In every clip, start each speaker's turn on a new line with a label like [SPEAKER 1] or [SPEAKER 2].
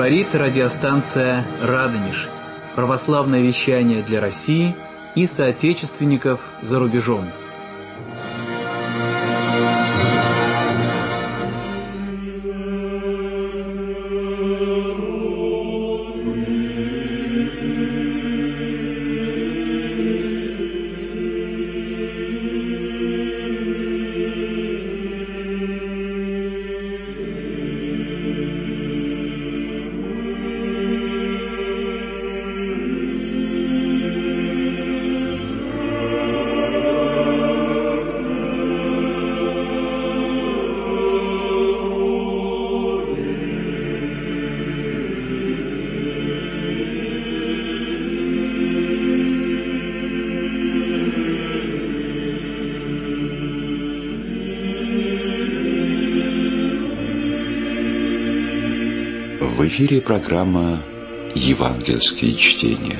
[SPEAKER 1] Говорит радиостанция «Радонеж». Православное вещание для России и соотечественников за рубежом.
[SPEAKER 2] В эфире программа «Евангельские чтения».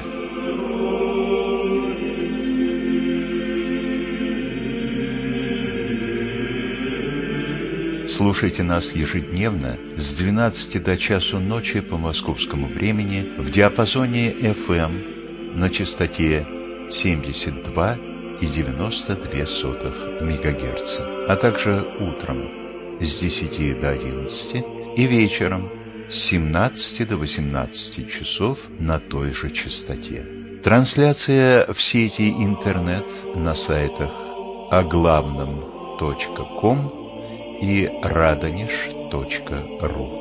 [SPEAKER 2] Слушайте нас ежедневно с 12 до часу ночи по московскому времени в диапазоне FM на частоте 72,92 МГц, а также утром с 10 до 11 и вечером с 17 до 18 часов на той же частоте. Трансляция в сети интернет на сайтах оглавном.ком и radonеж.ру.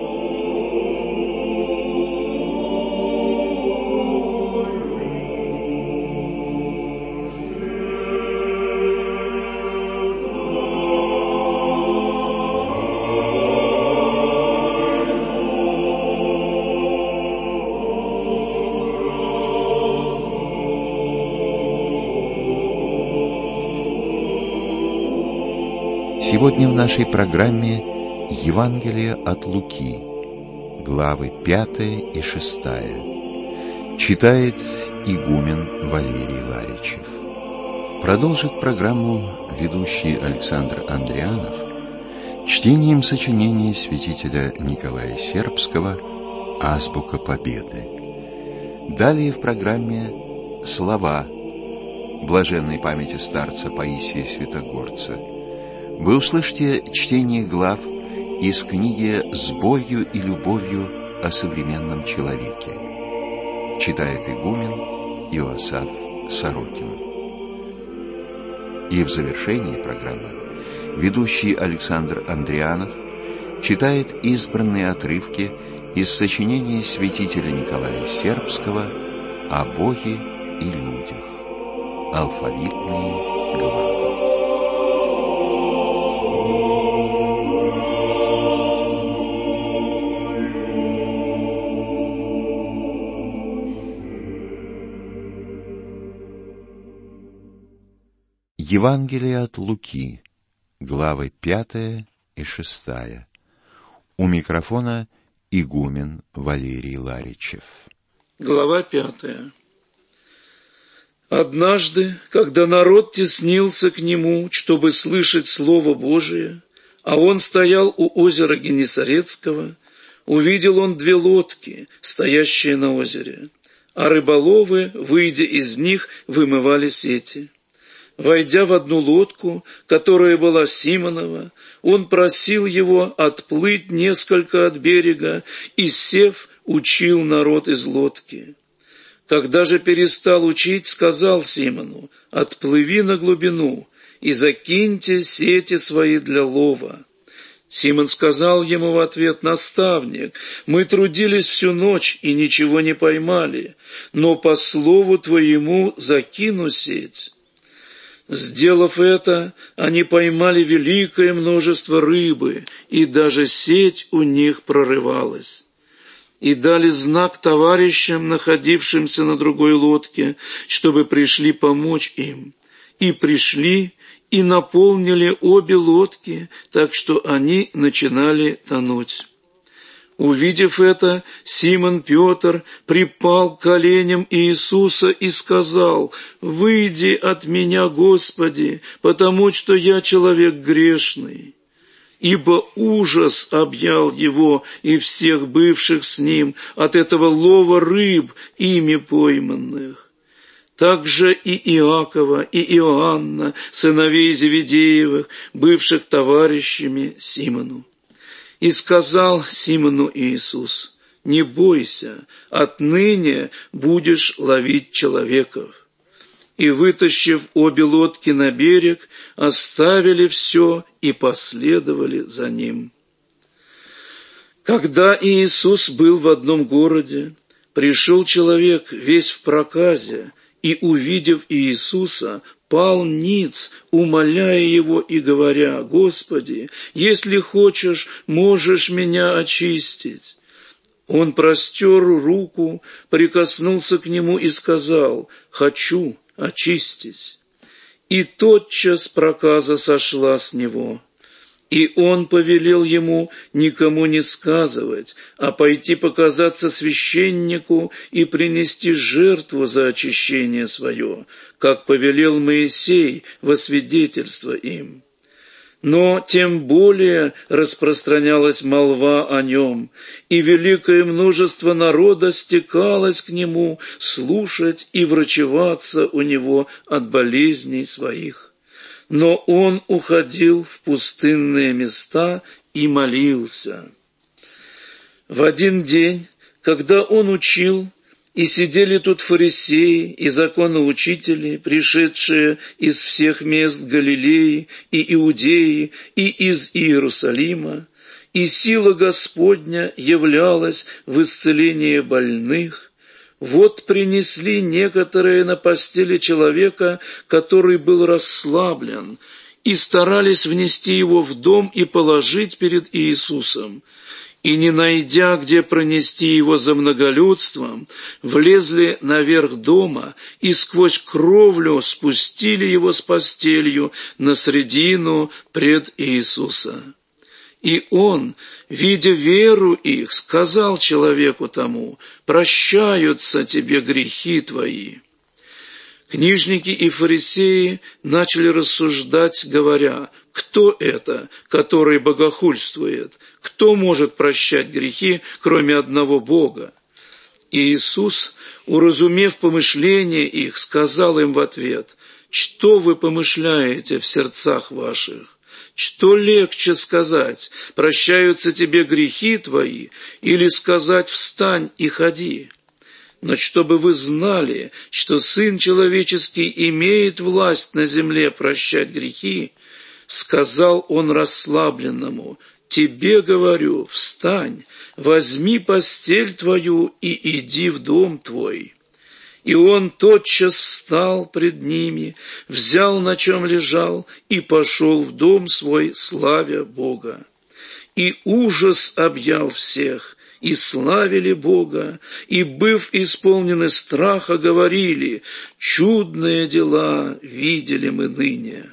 [SPEAKER 2] Сегодня в нашей программе Евангелие от Луки, главы 5 и 6. Читает игумен Валерий Ларичев. Продолжит программу ведущий Александр Андрианов чтением сочинения святителя Николая Сербского «Азбука Победы». Далее в программе слова блаженной памяти старца Паисия Святогорца. Вы услышите чтение глав из книги «С болью и любовью о современном человеке». Читает игумен Иосаф Сорокин. И в завершении программы ведущий Александр Андрианов читает избранные отрывки из сочинения святителя Николая Сербского о Боге и людях. Алфавитные главы. Евангелие от Луки, главы 5 и 6. У микрофона игумен Валерий Ларичев.
[SPEAKER 3] Глава 5. Однажды, когда народ теснился к нему, чтобы слышать Слово Божие, а он стоял у озера Генесарецкого, увидел он 2 лодки, стоящие на озере, а рыболовы, выйдя из них, вымывали сети. Войдя в одну лодку, которая была Симонова, он просил его отплыть несколько от берега и, сев, учил народ из лодки. Когда же перестал учить, сказал Симону: «Отплыви на глубину и закиньте сети свои для лова». Симон сказал ему в ответ: «Наставник, мы трудились всю ночь и ничего не поймали, но по слову твоему закину сеть». Сделав это, они поймали великое множество рыбы, и даже сеть у них прорывалась. И дали знак товарищам, находившимся на другой лодке, чтобы пришли помочь им. И пришли, и наполнили обе лодки, так что они начинали тонуть. Увидев это, Симон Петр припал к коленям Иисуса и сказал: «Выйди от меня, Господи, потому что я человек грешный». ибо ужас объял его и всех бывших с ним от этого лова рыб, ими пойманных. Также и Иакова, и Иоанна, сыновей Зеведеевых, бывших товарищами Симону. И сказал Симону Иисус: «Не бойся, отныне будешь ловить человеков». И, вытащив обе лодки на берег, оставили все и последовали за ним. Когда Иисус был в одном городе, пришел человек весь в проказе, и, увидев Иисуса, пал ниц, умоляя его и говоря: «Господи, если хочешь, можешь меня очистить». Он простер руку, прикоснулся к нему и сказал: «Хочу, очистись». И тотчас проказа сошла с него. И он повелел ему никому не сказывать, а пойти показаться священнику и принести жертву за очищение свое, как повелел Моисей во свидетельство им. Но тем более распространялась молва о нем, и великое множество народа стекалось к нему слушать и врачеваться у него от болезней своих. Но он уходил в пустынные места и молился. В один день, когда он учил, и сидели тут фарисеи и законоучители, пришедшие из всех мест Галилеи и Иудеи и из Иерусалима, и сила Господня являлась в исцелении больных, вот принесли некоторые на постели человека, который был расслаблен, и старались внести его в дом и положить перед Иисусом. И, не найдя, где пронести его за многолюдством, влезли наверх дома и сквозь кровлю спустили его с постелью на средину пред Иисуса. И он, видя веру их, сказал человеку тому: «Прощаются тебе грехи твои». Книжники и фарисеи начали рассуждать, говоря: «Кто это, который богохульствует? Кто может прощать грехи, кроме одного Бога?» И Иисус, уразумев помышления их, сказал им в ответ: «Что вы помышляете в сердцах ваших? Что легче сказать: прощаются тебе грехи твои, или сказать: встань и ходи? Но чтобы вы знали, что Сын Человеческий имеет власть на земле прощать грехи, сказал он расслабленному: тебе говорю, встань, возьми постель твою и иди в дом твой». И он тотчас встал пред ними, взял, на чем лежал, и пошел в дом свой, славя Бога. И ужас объял всех, и славили Бога, и, быв исполнены страха, говорили: «Чудные дела видели мы ныне».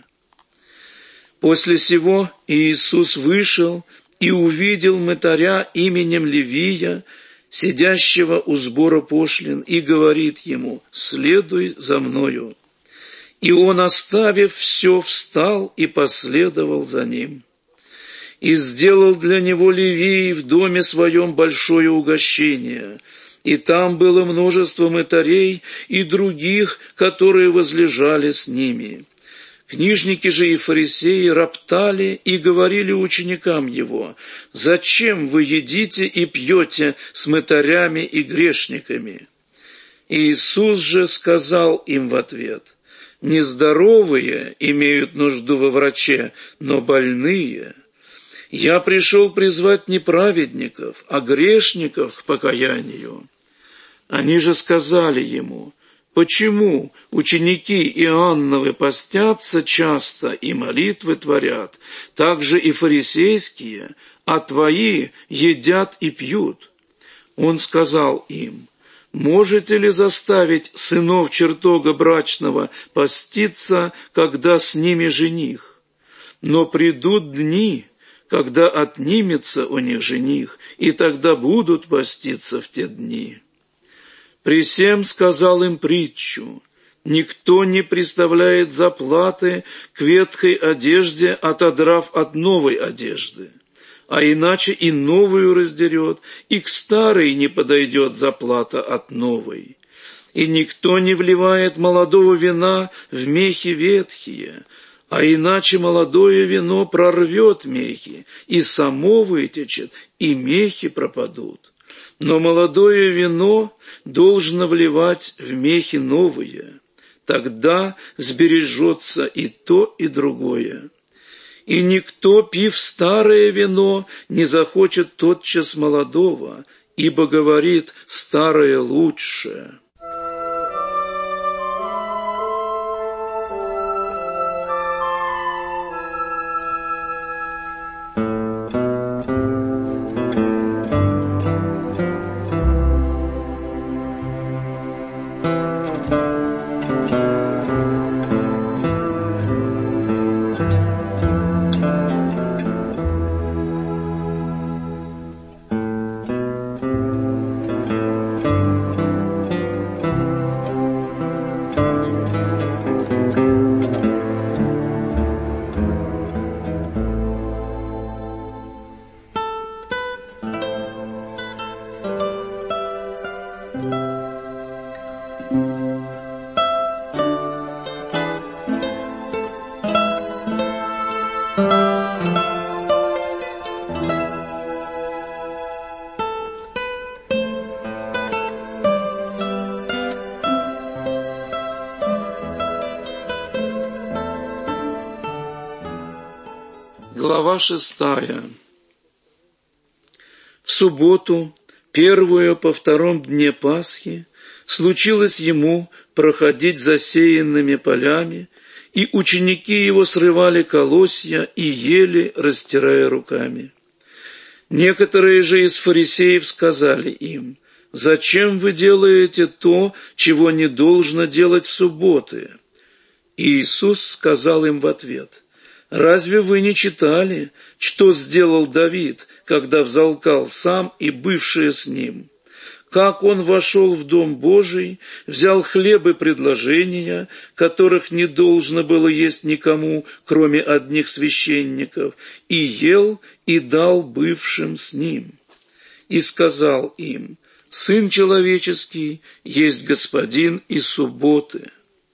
[SPEAKER 3] После сего Иисус вышел и увидел мытаря именем Левия, сидящего у сбора пошлин, и говорит ему: «Следуй за мною». И он, оставив все, встал и последовал за ним. И сделал для него Левий в доме своем большое угощение, и там было множество мытарей и других, которые возлежали с ними. Книжники же и фарисеи роптали и говорили ученикам его: «Зачем вы едите и пьете с мытарями и грешниками?» Иисус же сказал им в ответ: «Нездоровые имеют нужду во враче, но больные. Я пришел призвать не праведников, а грешников к покаянию». Они же сказали ему: «Почему ученики Иоанновы постятся часто и молитвы творят, так же и фарисейские, а твои едят и пьют?» Он сказал им: «Можете ли заставить сынов чертога брачного поститься, когда с ними жених? Но придут дни, когда отнимется у них жених, и тогда будут поститься в те дни». При сем сказал им притчу: Никто не приставляет заплаты к ветхой одежде, отодрав от новой одежды, а иначе и новую раздерет, и к старой не подойдет заплата от новой. И никто не вливает молодого вина в мехи ветхие, а иначе молодое вино прорвет мехи, и само вытечет, и мехи пропадут. Но молодое вино должно вливать в мехи новые, тогда сбережется и то, и другое. И никто, пив старое вино, не захочет тотчас молодого, ибо говорит: старое лучше. Глава 6. В субботу, первую по втором дне Пасхи, случилось ему проходить засеянными полями, и ученики его срывали колосья и ели, растирая руками. Некоторые же из фарисеев сказали им: «Зачем вы делаете то, чего не должно делать в субботы?» И Иисус сказал им в ответ: «Разве вы не читали, что сделал Давид, когда взалкал сам и бывшие с ним? Как он вошел в Дом Божий, взял хлеб и предложения, которых не должно было есть никому, кроме одних священников, и ел, и дал бывшим с ним. И сказал им: Сын человеческий есть Господин и субботы».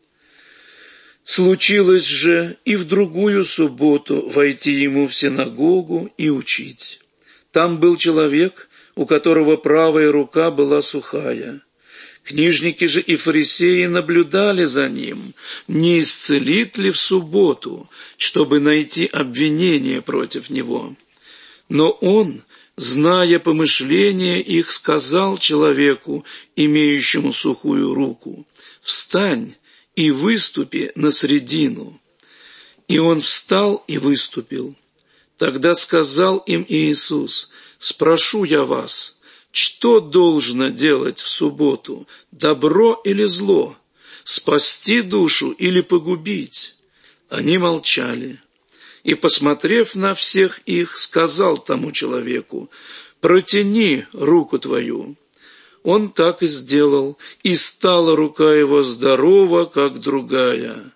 [SPEAKER 3] Случилось же и в другую субботу войти ему в синагогу и учить. Там был человек, у которого правая рука была сухая. Книжники же и фарисеи наблюдали за ним, не исцелит ли в субботу, чтобы найти обвинение против него. Но он, зная помышления их, сказал человеку, имеющему сухую руку: «Встань и выступи на средину». И он встал и выступил. Тогда сказал им Иисус: «Спрошу я вас, что должно делать в субботу, добро или зло, спасти душу или погубить?» Они молчали. И, посмотрев на всех их, сказал тому человеку: «Протяни руку твою». Он так и сделал, и стала рука его здорова, как другая.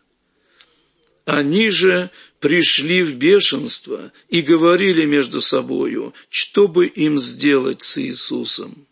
[SPEAKER 3] Они же пришли в бешенство и говорили между собою, что бы им сделать с Иисусом.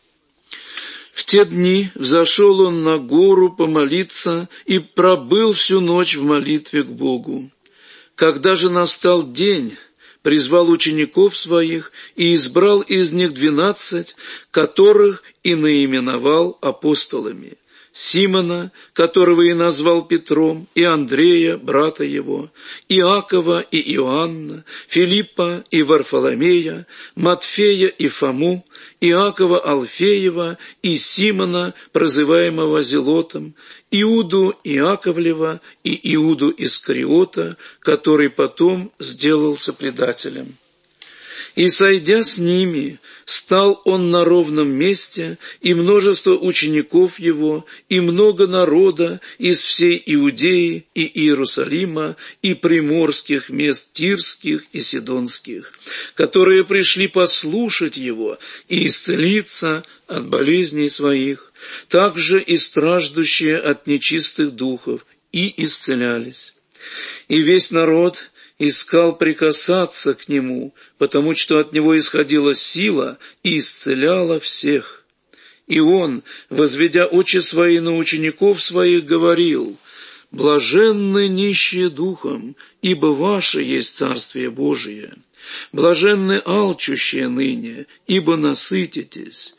[SPEAKER 3] В те дни взошел он на гору помолиться и пробыл всю ночь в молитве к Богу. Когда же настал день, призвал учеников своих и избрал из них 12, которых и наименовал апостолами: Симона, которого и назвал Петром, и Андрея, брата его, Иакова и Иоанна, Филиппа и Варфоломея, Матфея и Фому, Иакова Алфеева и Симона, прозываемого Зелотом, Иуду Иаковлева и Иуду Искариота, который потом сделался предателем. И, сойдя с ними, стал он на ровном месте, и множество учеников его, и много народа из всей Иудеи и Иерусалима, и приморских мест Тирских и Сидонских, которые пришли послушать его и исцелиться от болезней своих. также и страждущие от нечистых духов, и исцелялись. И весь народ искал прикасаться к нему, потому что от него исходила сила и исцеляла всех. И он, возведя очи свои на учеников своих, говорил: «Блаженны нищие духом, ибо ваше есть Царствие Божие. Блаженны алчущие ныне, ибо насытитесь.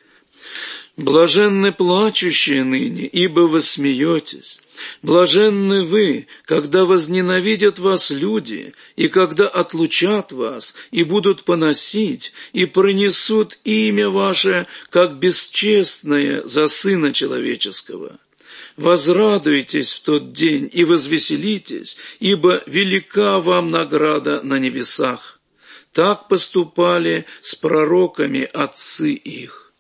[SPEAKER 3] Блаженны плачущие ныне, ибо вы смеетесь. Блаженны вы, когда возненавидят вас люди, и когда отлучат вас, и будут поносить, и пронесут имя ваше, как бесчестное, за Сына Человеческого. Возрадуйтесь в тот день и возвеселитесь, ибо велика вам награда на небесах. Так поступали с пророками отцы их.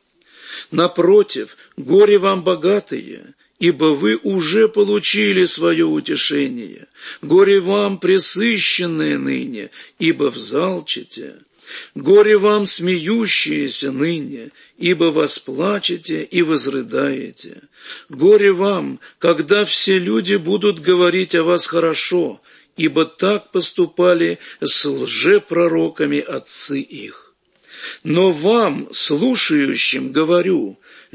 [SPEAKER 3] Напротив, горе вам богатые, ибо вы уже получили свое утешение. Горе вам пресыщенные ныне, ибо взалчите. Горе вам смеющиеся ныне, ибо восплачете и возрыдаете. Горе вам, когда все люди будут говорить о вас хорошо, ибо так поступали с лжепророками отцы их. Но вам, слушающим, говорю: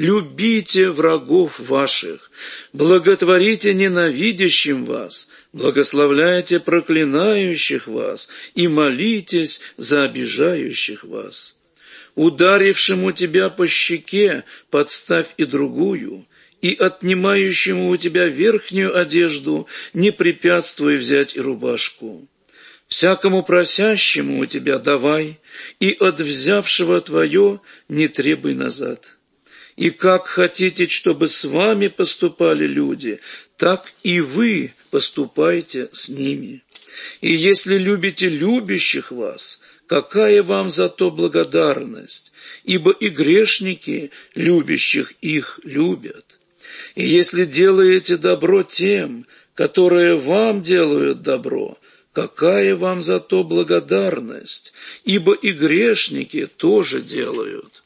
[SPEAKER 3] любите врагов ваших, благотворите ненавидящим вас, благословляйте проклинающих вас и молитесь за обижающих вас. Ударившему тебя по щеке подставь и другую, и отнимающему у тебя верхнюю одежду не препятствуй взять и рубашку. Всякому просящему у тебя давай, и от взявшего твое не требуй назад. И как хотите, чтобы с вами поступали люди, так и вы поступайте с ними. И если любите любящих вас, какая вам за то благодарность? Ибо и грешники любящих их любят. И если делаете добро тем, которые вам делают добро, какая вам за то благодарность? Ибо и грешники тоже делают.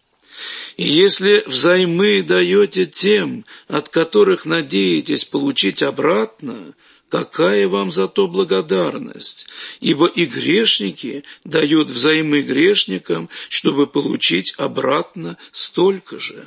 [SPEAKER 3] И если взаймы даете тем, от которых надеетесь получить обратно, какая вам за то благодарность? Ибо и грешники дают взаймы грешникам, чтобы получить обратно столько же.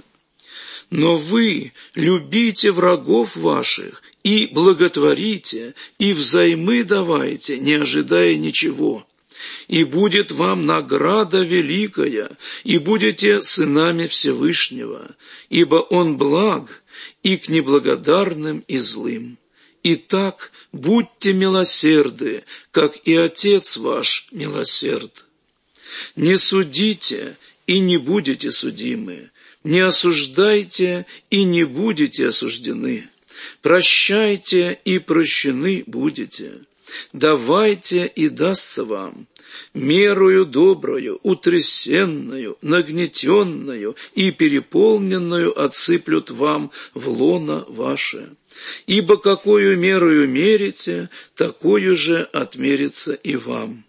[SPEAKER 3] Но вы любите врагов ваших и благотворите, и взаймы давайте, не ожидая ничего. И будет вам награда великая, и будете сынами Всевышнего, ибо Он благ и к неблагодарным и злым. Итак, будьте милосерды, как и Отец ваш милосерд. Не судите, и не будете судимы. Не осуждайте, и не будете осуждены. Прощайте, и прощены будете. Давайте, и дастся вам. Мерою доброю, утрясенную, нагнетенную и переполненную отсыплют вам в лоно ваше. Ибо какую мерою мерите, такую же отмерится и вам.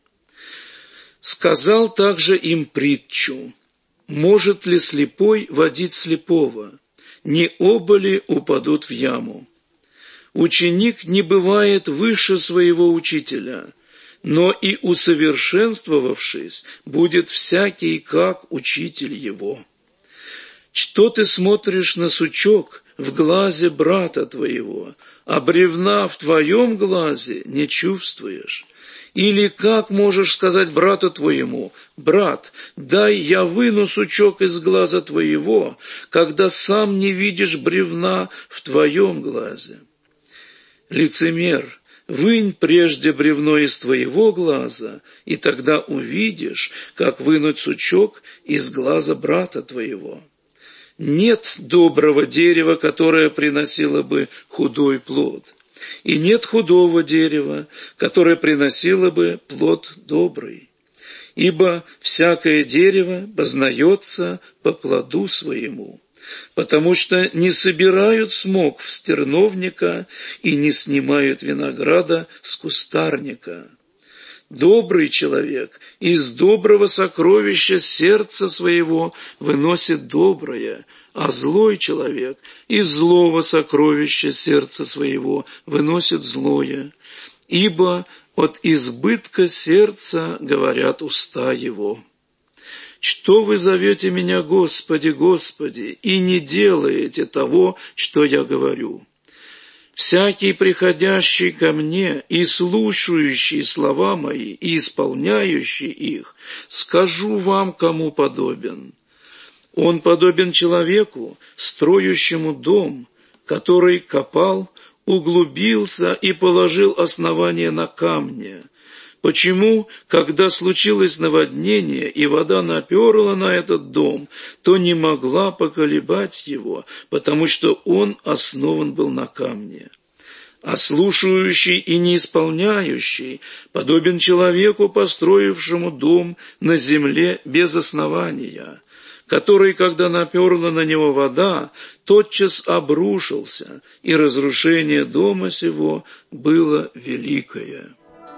[SPEAKER 3] Сказал также им притчу: может ли слепой водить слепого? Не оба ли упадут в яму? Ученик не бывает выше своего учителя, но и усовершенствовавшись, будет всякий, как учитель его. Что ты смотришь на сучок в глазе брата твоего, а бревна в твоем глазе не чувствуешь? Или как можешь сказать брату твоему: брат, дай я выну сучок из глаза твоего, когда сам не видишь бревна в твоем глазе? Лицемер, вынь прежде бревно из твоего глаза, и тогда увидишь, как вынуть сучок из глаза брата твоего. Нет доброго дерева, которое приносило бы худой плод, и нет худого дерева, которое приносило бы плод добрый. Ибо всякое дерево познается по плоду своему, потому что не собирают смок с терновника и не снимают винограда с кустарника. Добрый человек из доброго сокровища сердца своего выносит доброе, а злой человек из злого сокровища сердца своего выносит злое, ибо от избытка сердца говорят уста его. Что вы зовете меня, Господи, Господи, и не делаете того, что я говорю? Всякий, приходящий ко мне и слушающий слова мои и исполняющий их, скажу вам, кому подобен. Он подобен человеку, строящему дом, который копал, углубился и положил основание на камне. Почему, когда случилось наводнение и вода наперла на этот дом, то не могла поколебать его, потому что он основан был на камне? А слушающий и не исполняющий подобен человеку, построившему дом на земле без основания, который, когда наперла на него вода, тотчас обрушился, и разрушение дома сего было великое.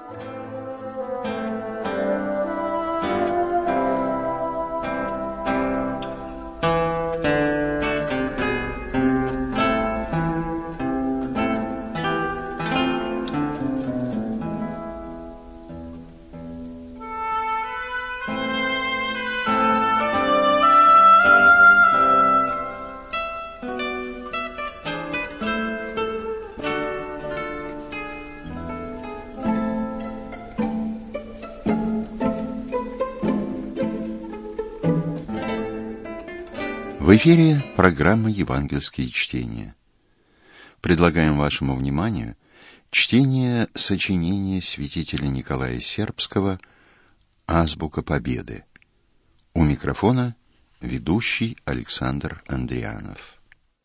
[SPEAKER 2] В эфире программа «Евангельские чтения». Предлагаем вашему вниманию чтение сочинения святителя Николая Сербского «Азбука Победы». У микрофона ведущий Александр Андрианов.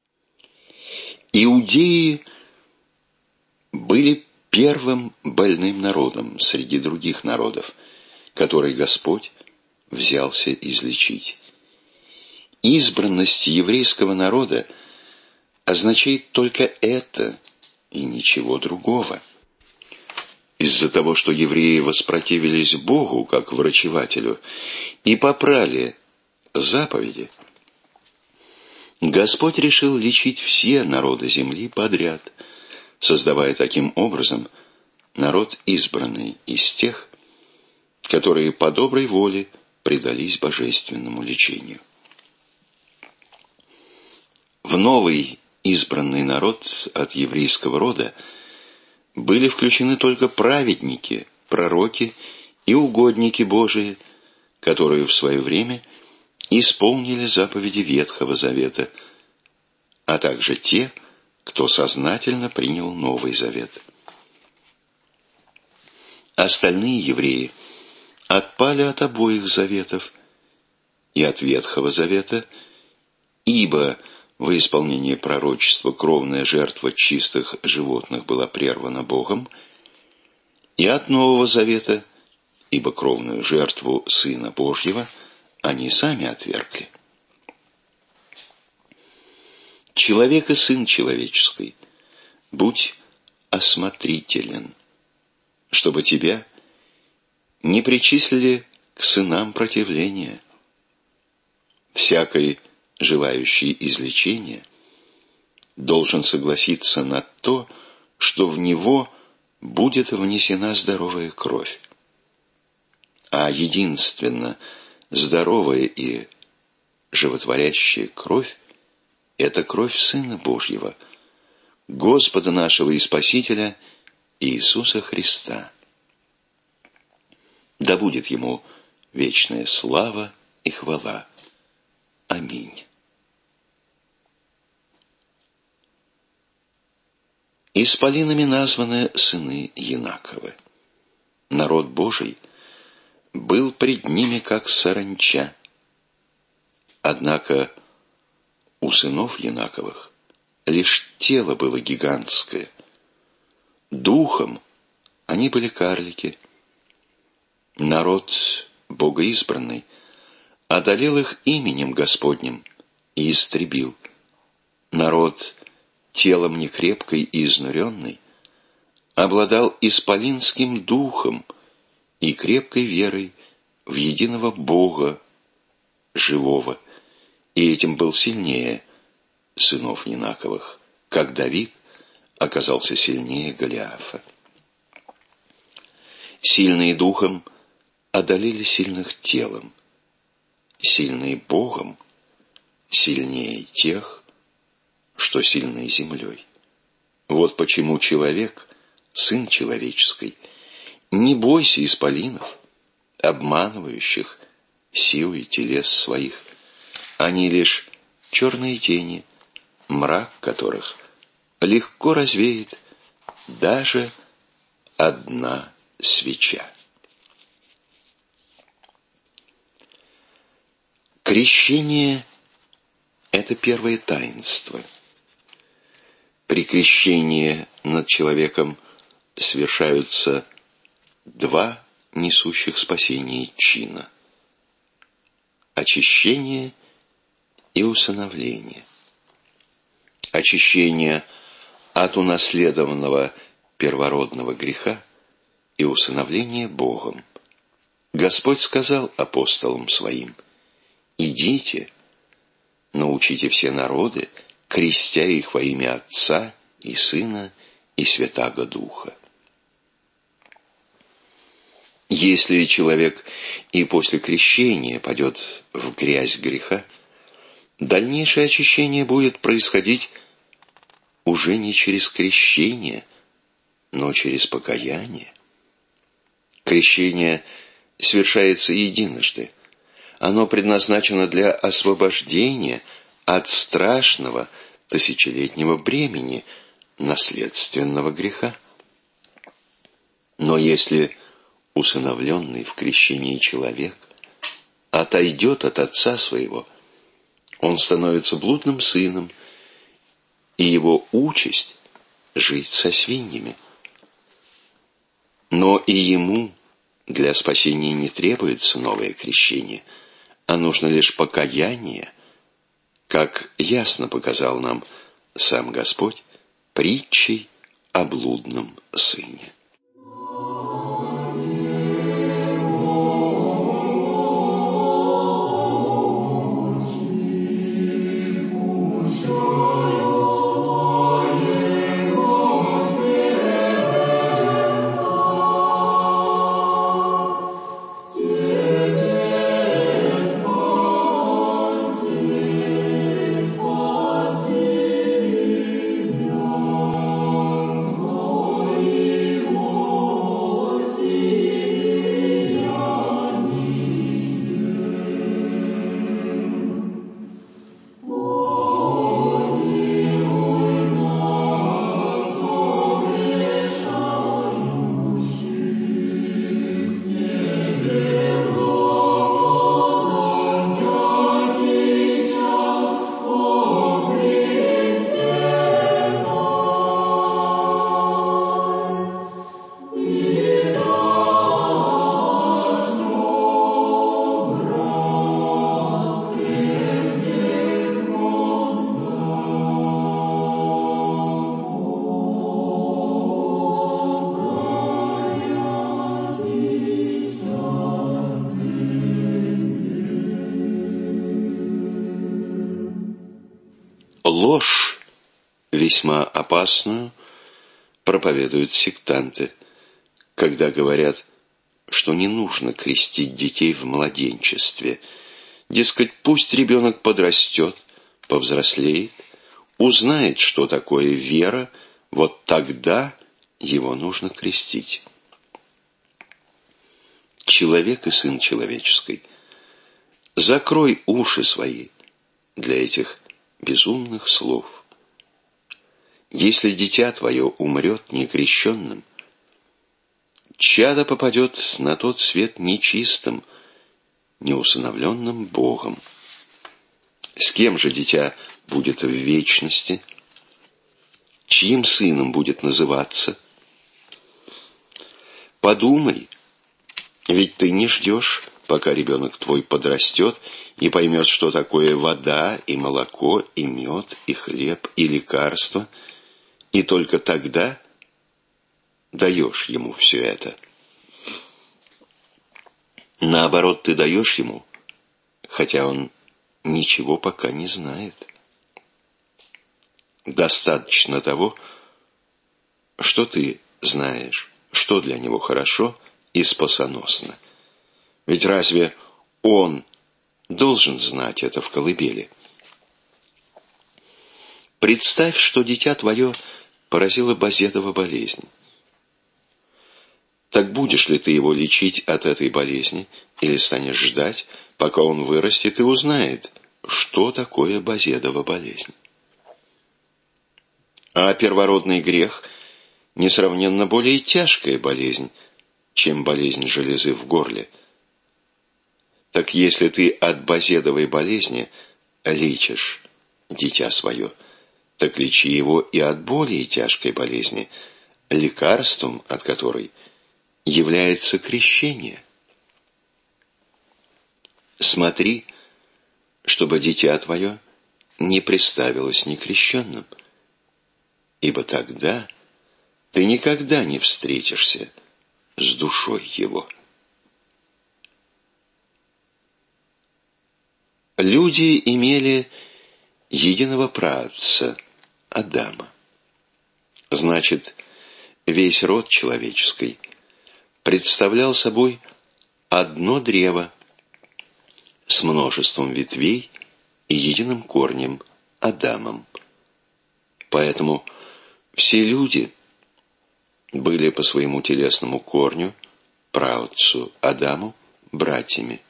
[SPEAKER 4] Иудеи были первым больным народом среди других народов, который Господь взялся излечить. Избранность еврейского народа означает только это и ничего другого. Из-за того, что евреи воспротивились Богу как врачевателю и попрали заповеди, Господь решил лечить все народы земли подряд, создавая таким образом народ избранный из тех, которые по доброй воле предались божественному лечению. В новый избранный народ от еврейского рода были включены только праведники, пророки и угодники Божии, которые в свое время исполнили заповеди Ветхого Завета, а также те, кто сознательно принял Новый Завет. Остальные евреи отпали от обоих заветов и от Ветхого Завета, ибо во исполнение пророчества кровная жертва чистых животных была прервана Богом, и от Нового Завета, ибо кровную жертву Сына Божьего они сами отвергли. Человек и Сын человеческий, будь осмотрителен, чтобы тебя не причислили к сынам противления. Всякий желающий излечения должен согласиться на то, что в него будет внесена здоровая кровь. А единственно здоровая и животворящая кровь – это кровь Сына Божьего, Господа нашего и Спасителя Иисуса Христа. Да будет Ему вечная слава и хвала. Аминь. Исполинами названы сыны Янаковы. Народ Божий был пред ними, как саранча. Однако у сынов Янаковых лишь тело было гигантское. Духом они были карлики. Народ богоизбранный одолел их именем Господним и истребил. Народ телом некрепкой и изнуренный обладал исполинским духом и крепкой верой в единого Бога живого и этим был сильнее сынов Инаковых, как Давид оказался сильнее Голиафа. Сильные духом одолели сильных телом, сильные Богом сильнее тех, что сильны землей. Вот почему человек, сын человеческий, не бойся исполинов, обманывающих силой телес своих. Они лишь черные тени, мрак которых легко развеет даже одна свеча. Крещение – это первое таинство. При крещении над человеком совершаются два несущих спасение чина – очищение и усыновление. Очищение от унаследованного первородного греха и усыновление Богом. Господь сказал апостолам своим: «Идите, научите все народы, крестя их во имя Отца и Сына и Святаго Духа». Если человек и после крещения падет в грязь греха, дальнейшее очищение будет происходить уже не через крещение, но через покаяние. Крещение совершается единожды. Оно предназначено для освобождения от страшного тысячелетнего бремени наследственного греха. Но если усыновленный в крещении человек отойдет от отца своего, он становится блудным сыном, и его участь – жить со свиньями. Но и ему для спасения не требуется новое крещение, а нужно лишь покаяние, как ясно показал нам сам Господь притчей о блудном сыне. Ложь, весьма опасную, проповедуют сектанты, когда говорят, что не нужно крестить детей в младенчестве. Дескать, пусть ребенок подрастет, повзрослеет, узнает, что такое вера, вот тогда его нужно крестить. Человек и сын человеческий, закрой уши свои для этих безумных слов. Если дитя твое умрет некрещенным, чадо попадет на тот свет нечистым, неусыновленным Богом. С кем же дитя будет в вечности? Чьим сыном будет называться? Подумай, ведь ты не ждешь, пока ребенок твой подрастет и поймет, что такое вода и молоко, и мед, и хлеб, и лекарство, и только тогда даешь ему все это. Наоборот, ты даешь ему, хотя он ничего пока не знает. Достаточно того, что ты знаешь, что для него хорошо и спасоносно. Ведь разве он должен знать это в колыбели? Представь, что дитя твое поразила Базедова болезнь. Так будешь ли ты его лечить от этой болезни, или станешь ждать, пока он вырастет и узнает, что такое Базедова болезнь? А первородный грех несравненно более тяжкая болезнь, чем болезнь железы в горле. Так если ты от Базедовой болезни лечишь дитя свое, так лечи его и от более тяжкой болезни, лекарством от которой является крещение. Смотри, чтобы дитя твое не приставилось некрещенным, ибо тогда ты никогда не встретишься с душой его. Люди имели единого праотца Адама. Значит, весь род человеческий представлял собой одно древо с множеством ветвей и единым корнем Адамом. Поэтому все люди были по своему телесному корню, праотцу Адаму, братьями.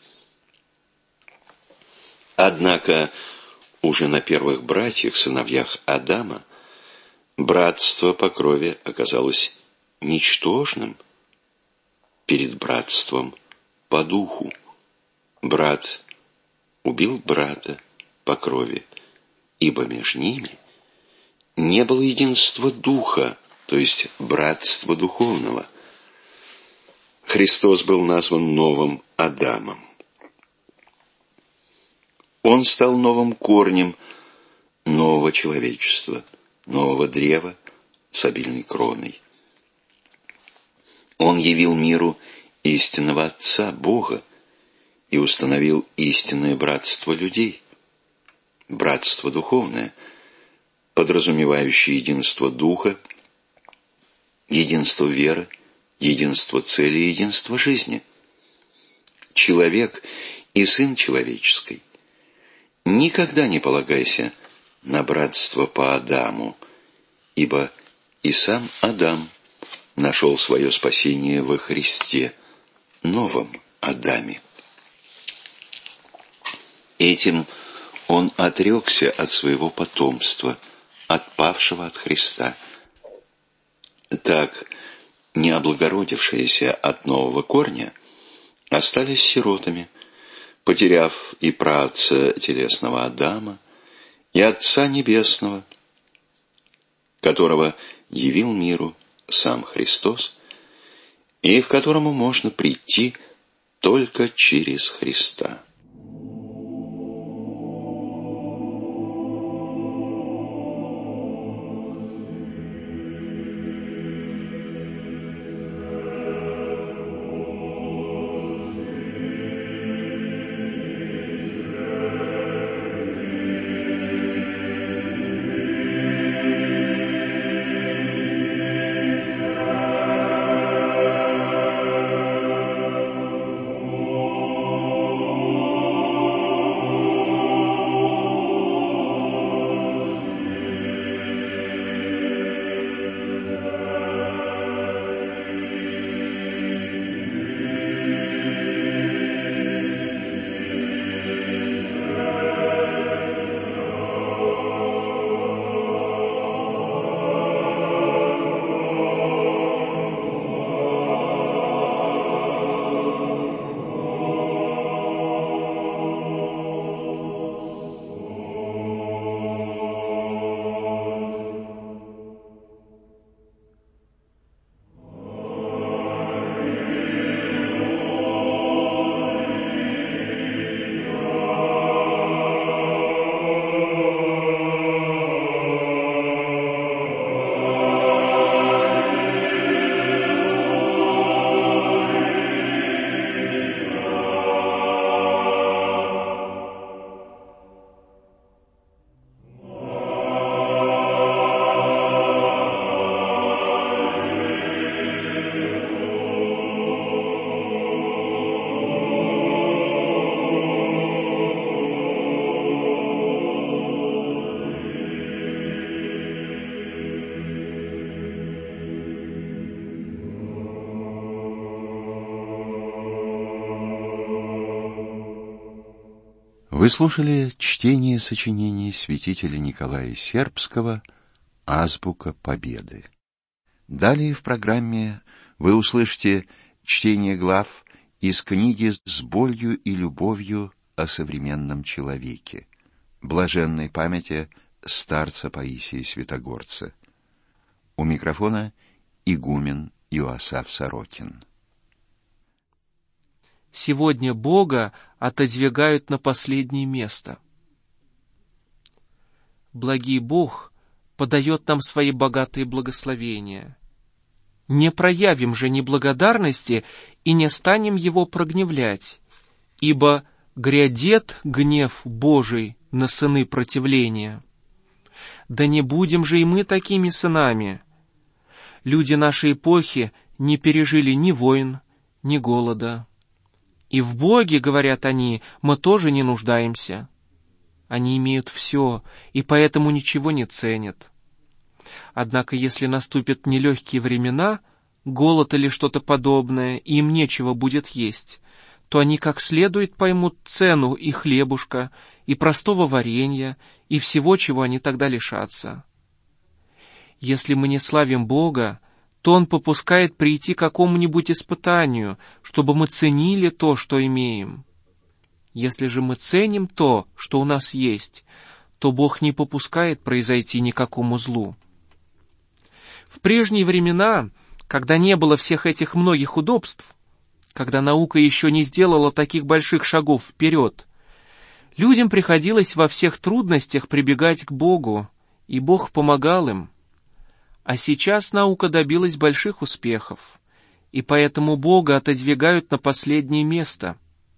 [SPEAKER 4] Однако уже на первых братьях, сыновьях Адама, братство по крови оказалось ничтожным перед братством по духу. Брат убил брата по крови, ибо между ними не было единства духа, то есть братства духовного. Христос был назван новым Адамом. Он стал новым корнем нового человечества, нового древа с обильной кроной. Он явил миру истинного Отца, Бога, и установил истинное братство людей. Братство духовное, подразумевающее единство духа, единство веры, единство цели и единство жизни. Человек и сын человеческий, никогда не полагайся на братство по Адаму, ибо и сам Адам нашел свое спасение во Христе, новом Адаме. Этим он отрекся от своего потомства, отпавшего от Христа. Так, не облагородившиеся от нового корня остались сиротами, потеряв и праотца телесного Адама, и Отца Небесного, которого явил миру сам Христос, и к которому можно прийти только через Христа.
[SPEAKER 2] Вы слушали чтение сочинений святителя Николая Сербского «Азбука Победы». Далее в программе вы услышите чтение глав из книги «С болью и любовью о современном человеке» блаженной памяти старца Паисия Святогорца. У микрофона игумен Иоасаф Сорокин.
[SPEAKER 5] Сегодня Бога отодвигают на последнее место. Благий Бог подает нам свои богатые благословения. Не проявим же неблагодарности и не станем Его прогневлять, ибо грядет гнев Божий на сыны противления. Да не будем же и мы такими сынами. Люди нашей эпохи не пережили ни войн, ни голода. И в Боге, говорят они, мы тоже не нуждаемся. Они имеют все, и поэтому ничего не ценят. Однако, если наступят нелегкие времена, голод или что-то подобное, и им нечего будет есть, то они как следует поймут цену и хлебушка, и простого варенья, и всего, чего они тогда лишатся. Если мы не славим Бога, то Он попускает прийти к какому-нибудь испытанию, чтобы мы ценили то, что имеем. Если же мы ценим то, что у нас есть, то Бог не попускает произойти никакому злу. В прежние времена, когда не было всех этих многих удобств, когда наука еще не сделала таких больших шагов вперед, людям приходилось во всех трудностях прибегать к Богу, и Бог помогал им. А сейчас наука добилась больших успехов, и поэтому Бога отодвигают на последнее место.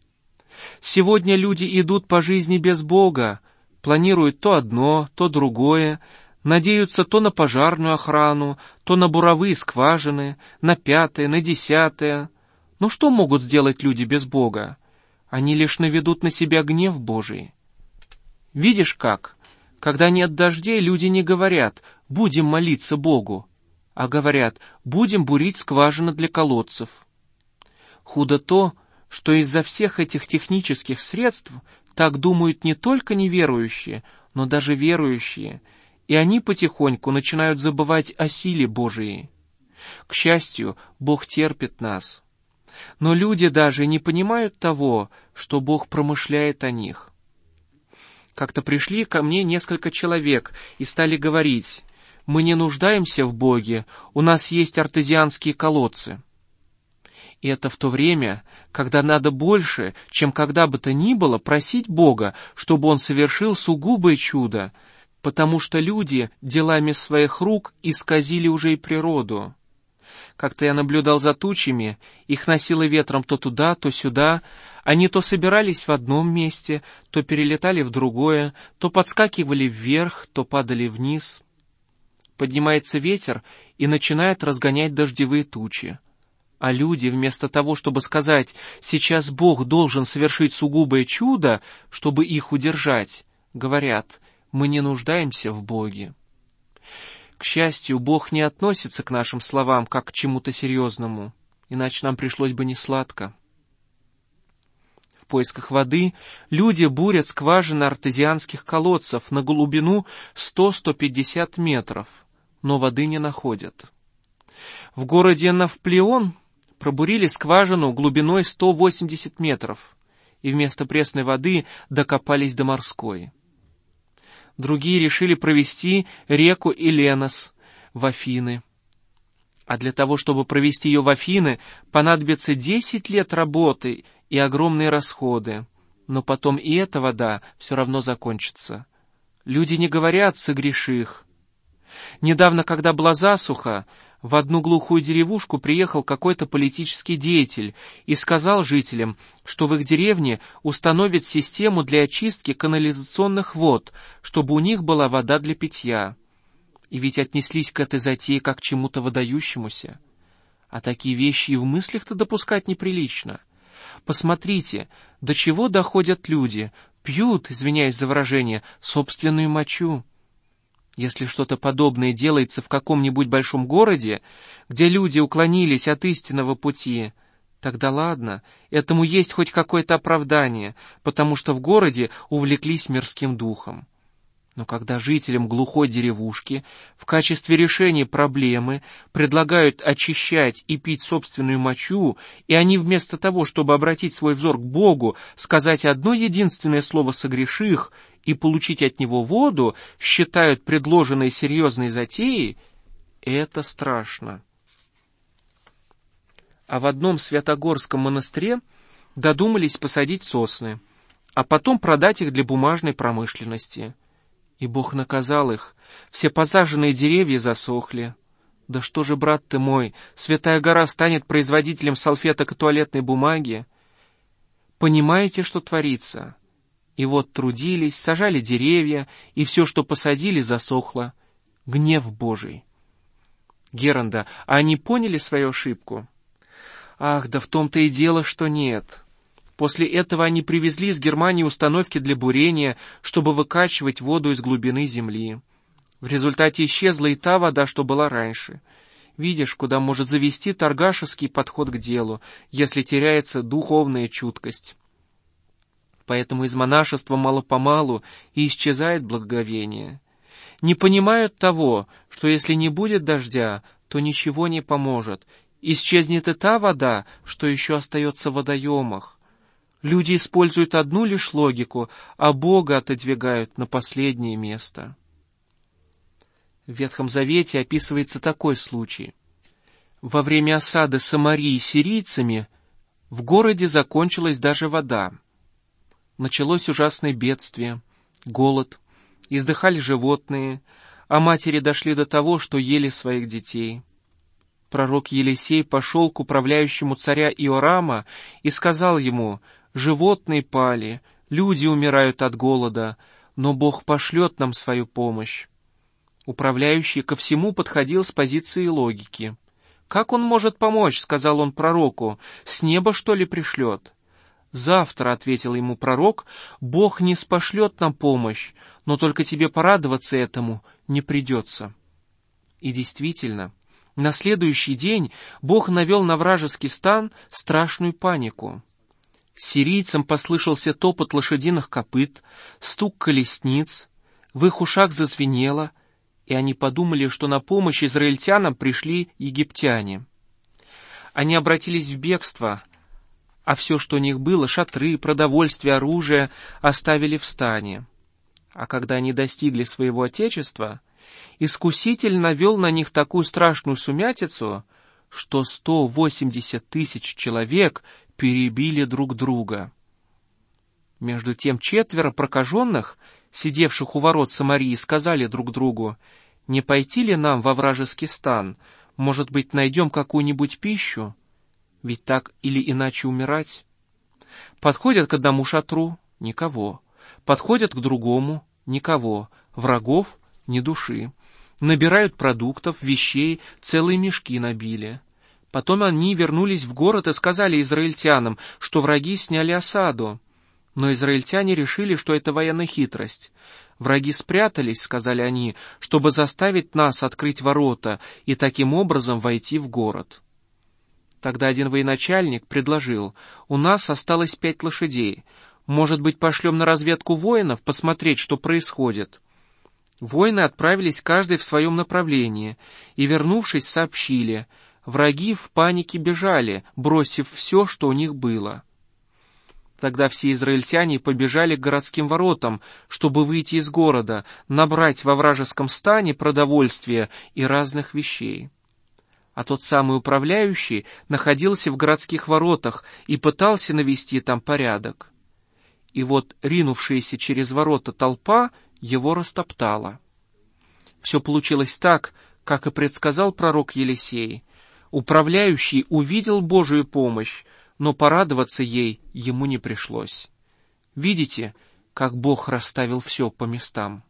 [SPEAKER 5] Сегодня люди идут по жизни без Бога, планируют то одно, то другое, надеются то на пожарную охрану, то на буровые скважины, на 5-е, на 10-е. Но что могут сделать люди без Бога? Они лишь наведут на себя гнев Божий. Видишь как? Когда нет дождей, люди не говорят «будем молиться Богу», а говорят «будем бурить скважины для колодцев». Худо то, что из-за всех этих технических средств так думают не только неверующие, но даже верующие, и они потихоньку начинают забывать о силе Божией. К счастью, Бог терпит нас. Но люди даже не понимают того, что Бог промышляет о них. Как-то пришли ко мне несколько человек и стали говорить: «Мы не нуждаемся в Боге, у нас есть артезианские колодцы». И это в то время, когда надо больше, чем когда бы то ни было, просить Бога, чтобы Он совершил сугубое чудо, потому что люди делами своих рук исказили уже и природу. Как-то я наблюдал за тучами, их носило ветром то туда, то сюда, они то собирались в одном месте, то перелетали в другое, то подскакивали вверх, то падали вниз. Поднимается ветер и начинает разгонять дождевые тучи. А люди, вместо того, чтобы сказать «сейчас Бог должен совершить сугубое чудо, чтобы их удержать», говорят «мы не нуждаемся в Боге». К счастью, Бог не относится к нашим словам как к чему-то серьезному, иначе нам пришлось бы несладко. В поисках воды люди бурят скважины артезианских колодцев на глубину 100-150 метров, но воды не находят. В городе Навплеон пробурили скважину глубиной 180 метров, и вместо пресной воды докопались до морской. Другие решили провести реку Иленос в Афины. А для того, чтобы провести ее в Афины, понадобится 10 лет работы и огромные расходы. Но потом и эта вода все равно закончится. Люди не говорят «согреших». Недавно, когда была засуха, в одну глухую деревушку приехал какой-то политический деятель и сказал жителям, что в их деревне установят систему для очистки канализационных вод, чтобы у них была вода для питья. И ведь отнеслись к этой затее как к чему-то выдающемуся. А такие вещи и в мыслях-то допускать неприлично. Посмотрите, до чего доходят люди, пьют, извиняюсь за выражение, собственную мочу. Если что-то подобное делается в каком-нибудь большом городе, где люди уклонились от истинного пути, Тогда ладно, этому есть хоть какое-то оправдание, потому что в городе увлеклись мирским духом. Но когда жителям глухой деревушки в качестве решения проблемы предлагают очищать и пить собственную мочу, и они вместо того, чтобы обратить свой взор к Богу, сказать одно единственное слово «согреших» и получить от Него воду, считают предложенной серьезной затеей, это страшно. А в одном святогорском монастыре додумались посадить сосны, а потом продать их для бумажной промышленности. И Бог наказал их, все посаженные деревья засохли. Да что же, брат ты мой, Святая Гора станет производителем салфеток и туалетной бумаги? Понимаете, что творится? И вот трудились, сажали деревья, и все, что посадили, засохло. Гнев Божий. Геранда, а они поняли свою ошибку? Ах, да в том-то и дело, что нет. После этого они привезли из Германии установки для бурения, чтобы выкачивать воду из глубины земли. В результате исчезла и та вода, что была раньше. Видишь, куда может завести торгашеский подход к делу, если теряется духовная чуткость. Поэтому из монашества мало-помалу и исчезает благоговение. Не понимают того, что если не будет дождя, то ничего не поможет. Исчезнет и та вода, что еще остается в водоемах. Люди используют одну лишь логику, а Бога отодвигают на последнее место. В Ветхом Завете описывается такой случай. Во время осады Самарии сирийцами в городе закончилась даже вода. Началось ужасное бедствие, голод, издыхали животные, а матери дошли до того, что ели своих детей. Пророк Елисей пошел к управляющему царя Иорама и сказал ему: «Животные пали, люди умирают от голода, но Бог пошлет нам свою помощь». Управляющий ко всему подходил с позиции логики. «Как он может помочь?» — сказал он пророку. «С неба, что ли, пришлет?» «Завтра», — ответил ему пророк, — «Бог не спошлет нам помощь, но только тебе порадоваться этому не придется». И действительно, на следующий день Бог навел на вражеский стан страшную панику. Сирийцам послышался топот лошадиных копыт, стук колесниц, в их ушах зазвенело, и они подумали, что на помощь израильтянам пришли египтяне. Они обратились в бегство, а все, что у них было, шатры, продовольствие, оружие, оставили в стане. А когда они достигли своего отечества, Искуситель навел на них такую страшную сумятицу, что 180 тысяч человек перебили друг друга. Между тем 4 прокаженных, сидевших у ворот Самарии, сказали друг другу: «Не пойти ли нам во вражеский стан? Может быть, найдем какую-нибудь пищу? Ведь так или иначе умирать». Подходят к одному шатру — никого. Подходят к другому — никого. Врагов — ни души. Набирают продуктов, вещей, целые мешки набили. Потом они вернулись в город и сказали израильтянам, что враги сняли осаду. Но израильтяне решили, что это военная хитрость. «Враги спрятались, — сказали они, — чтобы заставить нас открыть ворота и таким образом войти в город». Тогда один военачальник предложил: «У нас осталось 5 лошадей. Может быть, пошлем на разведку воинов посмотреть, что происходит?» Воины отправились каждый в своем направлении и, вернувшись, сообщили: враги в панике бежали, бросив все, что у них было. Тогда все израильтяне побежали к городским воротам, чтобы выйти из города, набрать во вражеском стане продовольствия и разных вещей. А тот самый управляющий находился в городских воротах и пытался навести там порядок. И вот ринувшаяся через ворота толпа его растоптала. Все получилось так, как и предсказал пророк Елисей. Управляющий увидел Божию помощь, но порадоваться ей ему не пришлось. Видите, как Бог расставил все по местам?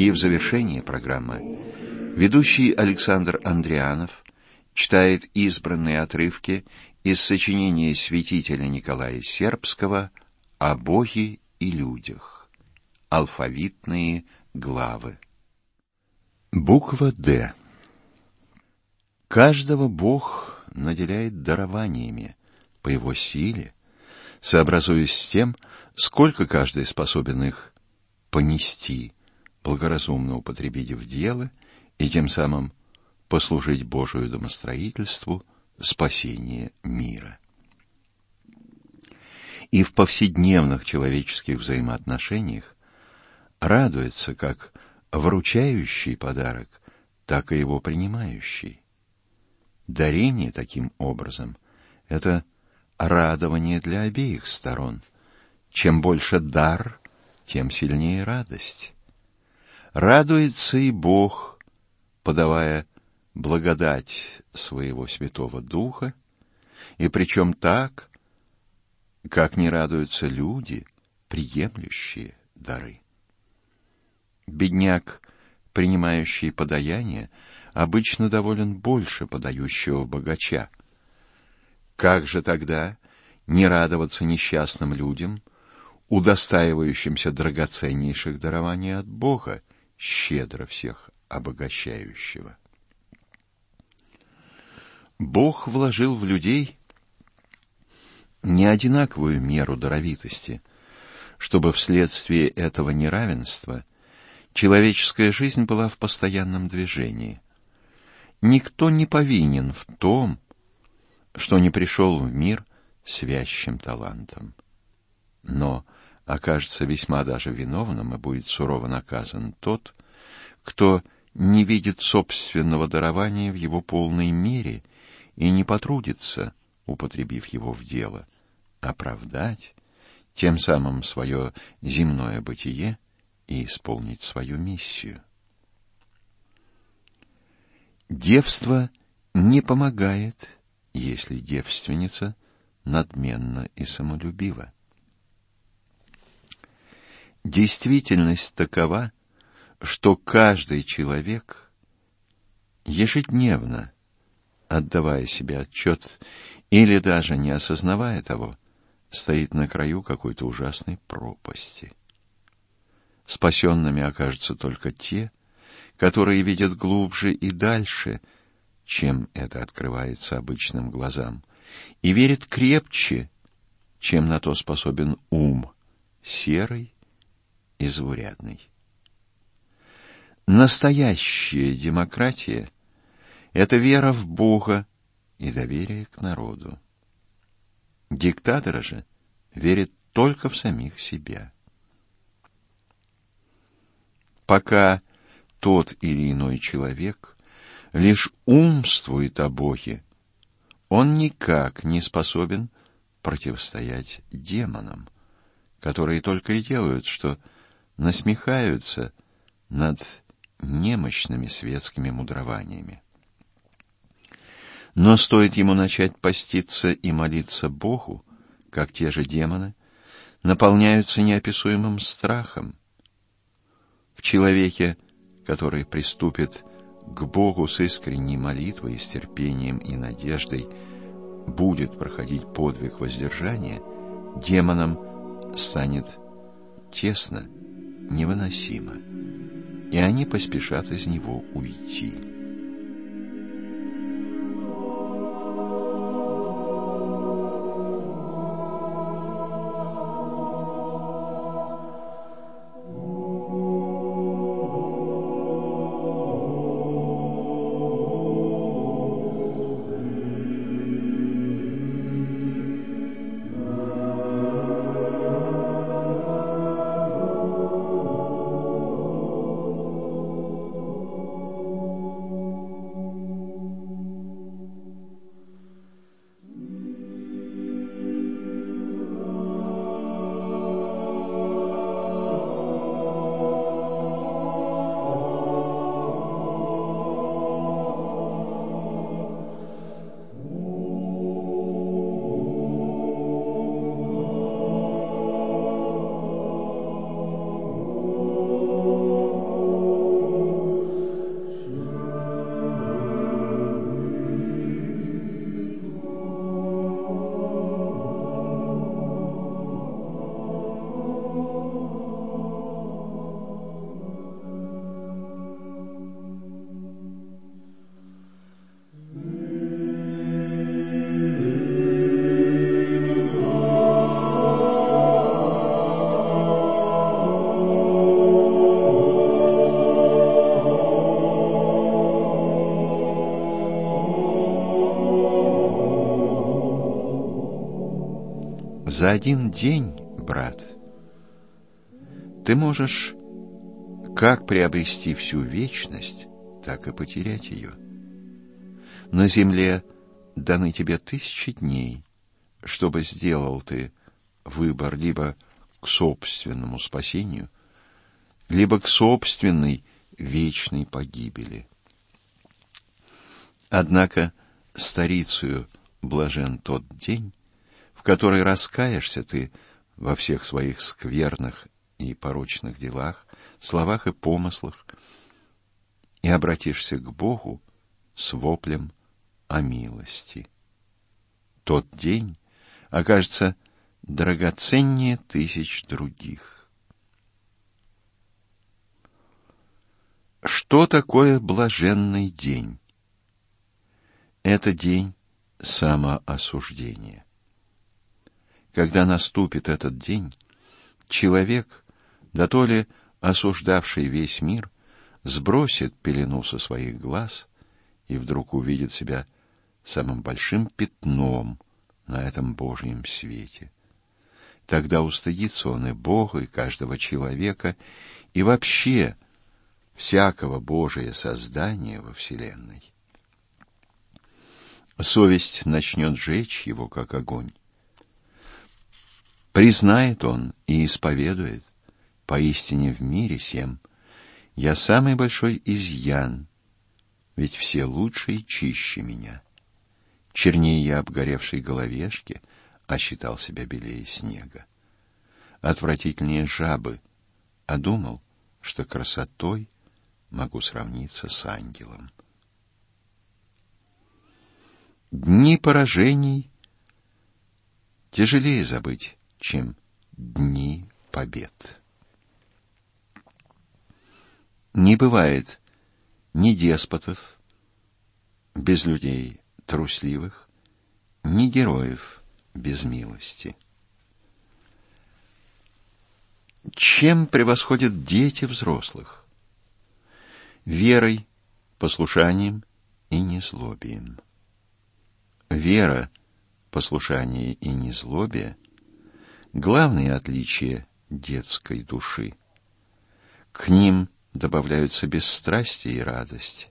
[SPEAKER 2] И в завершении программы ведущий Александр Андрианов читает избранные отрывки из сочинения святителя Николая Сербского «О Боге и людях». Алфавитные главы. Буква «Д». Каждого Бог наделяет дарованиями по его силе, сообразуясь с тем, сколько каждый способен их понести, благоразумно употребить в дело и тем самым послужить Божию домостроительству спасения мира. И в повседневных человеческих взаимоотношениях радуется как вручающий подарок, так и его принимающий. Дарение, таким образом, это радование для обеих сторон. Чем больше дар, тем сильнее радость. Радуется и Бог, подавая благодать своего Святого Духа, и причем так, как не радуются люди, приемлющие дары. Бедняк, принимающий подаяние, обычно доволен больше подающего богача. Как же тогда не радоваться несчастным людям, удостаивающимся драгоценнейших дарований от Бога, щедро всех обогащающего? Бог вложил в людей неодинаковую меру даровитости, чтобы вследствие этого неравенства человеческая жизнь была в постоянном движении. Никто не повинен в том, что не пришел в мир с вящим талантом, но окажется весьма даже виновным и будет сурово наказан тот, кто не видит собственного дарования в его полной мере и не потрудится, употребив его в дело, оправдать тем самым свое земное бытие и исполнить свою миссию. Девство не помогает, если девственница надменна и самолюбива. Действительность такова, что каждый человек, ежедневно отдавая себе отчет или даже не осознавая того, стоит на краю какой-то ужасной пропасти. Спасенными окажутся только те, которые видят глубже и дальше, чем это открывается обычным глазам, и верят крепче, чем на то способен ум, серый и заурядный. Настоящая демократия — это вера в Бога и доверие к народу. Диктаторы же верят только в самих себя. Пока тот или иной человек лишь умствует о Боге, он никак не способен противостоять демонам, которые только и делают, что насмехаются над немощными светскими мудрованиями. Но стоит ему начать поститься и молиться Богу, как те же демоны наполняются неописуемым страхом. В человеке, который приступит к Богу с искренней молитвой, с терпением и надеждой, будет проходить подвиг воздержания, демонам станет тесно, невыносимо, и они поспешат из него уйти. За один день, брат, ты можешь как приобрести всю вечность, так и потерять ее. На земле даны тебе 1000 дней, чтобы сделал ты выбор либо к собственному спасению, либо к собственной вечной погибели. Однако старицею блажен тот день, в который раскаешься ты во всех своих скверных и порочных делах, словах и помыслах, и обратишься к Богу с воплем о милости. Тот день окажется драгоценнее 1000 других. Что такое блаженный день? Это день самоосуждения. Когда наступит этот день, человек, дотоле осуждавший весь мир, сбросит пелену со своих глаз и вдруг увидит себя самым большим пятном на этом Божьем свете. Тогда устыдится он и Бога, и каждого человека, и вообще всякого Божия создания во вселенной. Совесть начнет жечь его, как огонь. Признает он и исповедует: поистине в мире сем я самый большой изъян, ведь все лучше и чище меня. Чернее я обгоревшей головешки, а считал себя белее снега. Отвратительнее жабы, а думал, что красотой могу сравниться с ангелом. Дни поражений тяжелее забыть, чем дни побед. Не бывает ни деспотов без людей трусливых, ни героев без милости. Чем превосходят дети взрослых? Верой, послушанием и незлобием. Вера, послушание и незлобие — главные отличия детской души. К ним добавляются бесстрастие и радость.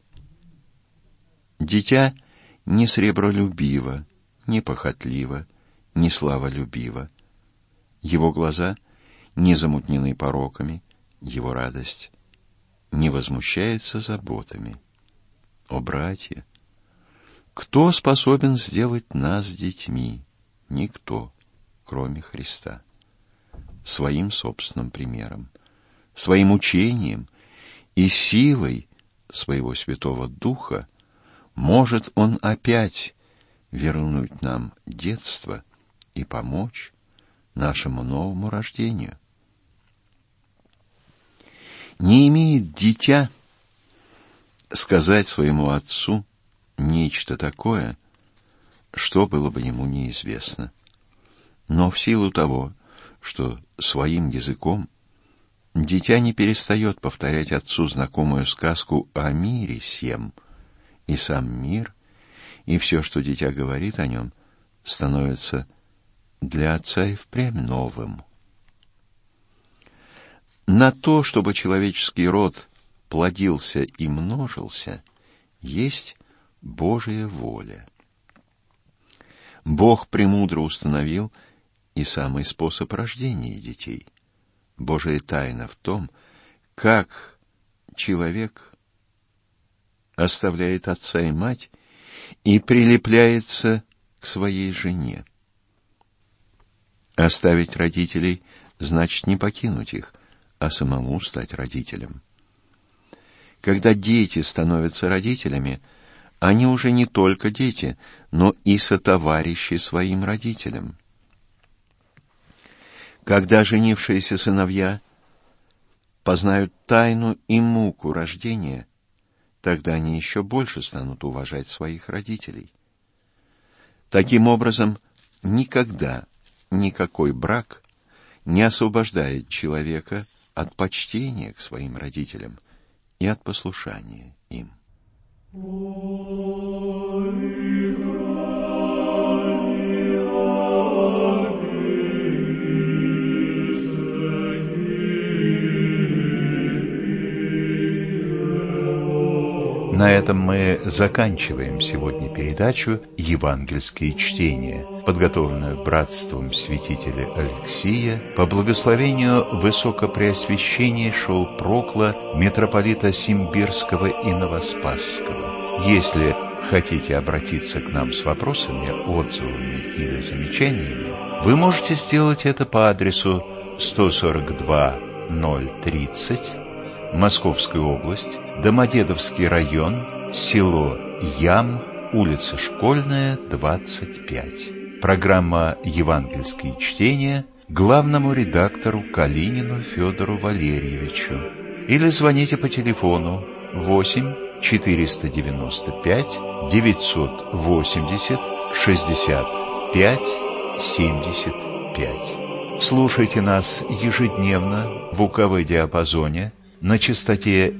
[SPEAKER 2] Дитя не сребролюбиво, не похотливо, не славолюбиво. Его глаза не замутнены пороками, его радость не возмущается заботами. О, братья! Кто способен сделать нас детьми? Никто, кроме Христа. Своим собственным примером, своим учением и силой своего Святого Духа может Он опять вернуть нам детство и помочь нашему новому рождению. Не имеет дитя сказать своему отцу нечто такое, что было бы ему неизвестно. Но в силу того, что своим языком дитя не перестает повторять отцу знакомую сказку о мире сем, и сам мир, и все, что дитя говорит о нем, становится для отца и впрямь новым. На то, чтобы человеческий род плодился и множился, есть Божия воля. Бог премудро установил и самый способ рождения детей. Божия тайна в том, как человек оставляет отца и мать и прилепляется к своей жене. Оставить родителей значит не покинуть их, а самому стать родителем. Когда дети становятся родителями, они уже не только дети, но и сотоварищи своим родителям. Когда женившиеся сыновья познают тайну и муку рождения, тогда они еще больше станут уважать своих родителей. Таким образом, никогда никакой брак не освобождает человека от почтения к своим родителям и от послушания им. На этом мы заканчиваем сегодня передачу «Евангельские чтения», подготовленную братством святителя Алексия по благословению Высокопреосвященнейшего Прокла митрополита Симбирского и Новоспасского. Если хотите обратиться к нам с вопросами, отзывами или замечаниями, вы можете сделать это по адресу 142-030, Московская область, Домодедовский район, село Ям, улица Школьная, 25. Программа «Евангельские чтения» главному редактору Калинину Федору Валерьевичу. Или звоните по телефону 8 495 980 65 75. Слушайте нас ежедневно в УКВ-диапазоне на частоте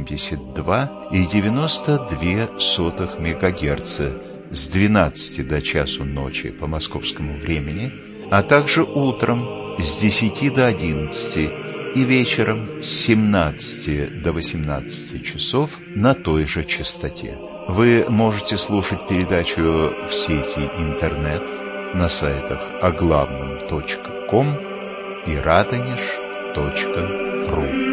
[SPEAKER 2] 72,92 МГц с 12 до часу ночи по московскому времени, а также утром с 10 до 11 и вечером с 17 до 18 часов на той же частоте. Вы можете слушать передачу в сети интернет на сайтах оглавном.ком и радонеж.ру.